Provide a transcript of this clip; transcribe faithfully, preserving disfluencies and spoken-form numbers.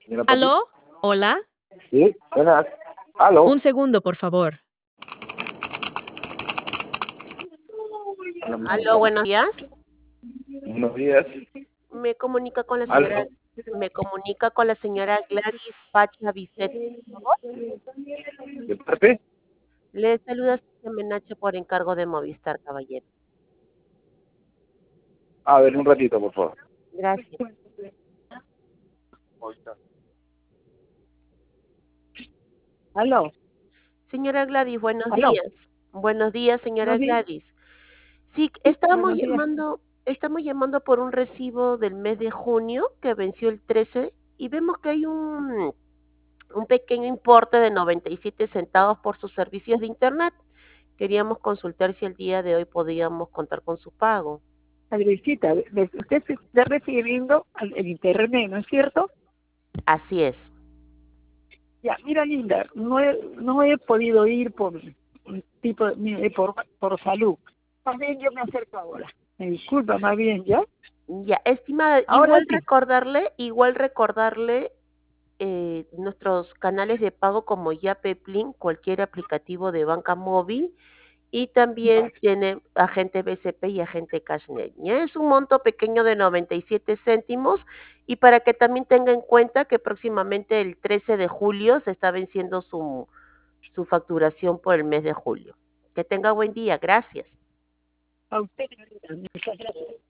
Señora Pati. ¿Aló? ¿Hola? Sí, buenas. ¿Aló? Un segundo, por favor. Aló, buenos días. Buenos días. Me comunica con la señora, ¿Aló? me comunica con la señora Gladys Pacha Vicet, por favor. ¿De parte? Le saluda Cintia Menache por encargo de Movistar, caballero. A ver, un ratito, por favor. Gracias. Aló, Señora Gladys, buenos aló, días. Buenos días, señora buenos días, Gladys. Sí, estábamos buenos días. llamando, estamos llamando por un recibo del mes de junio que venció el trece y vemos que hay un, un pequeño importe de noventa y siete centavos por sus servicios de internet. Queríamos consultar si el día de hoy podíamos contar con su pago. Agresita, usted se está refiriendo al el internet, ¿no es cierto? Así es. Ya, mira, linda, no he, no he podido ir por un tipo ni- por, por salud. Más bien yo me acerco ahora. Me disculpa, más bien, ¿ya? Ya, estimada, Ahora igual sí. recordarle, igual recordarle eh, nuestros canales de pago como Yape, Plin, cualquier aplicativo de banca móvil y también Vale. tiene agente B C P y agente Cashnet. Ya es un monto pequeño de noventa y siete céntimos y para que también tenga en cuenta que próximamente el trece de julio se está venciendo su, su facturación por el mes de julio. Que tenga buen día, gracias. A usted, muchas gracias.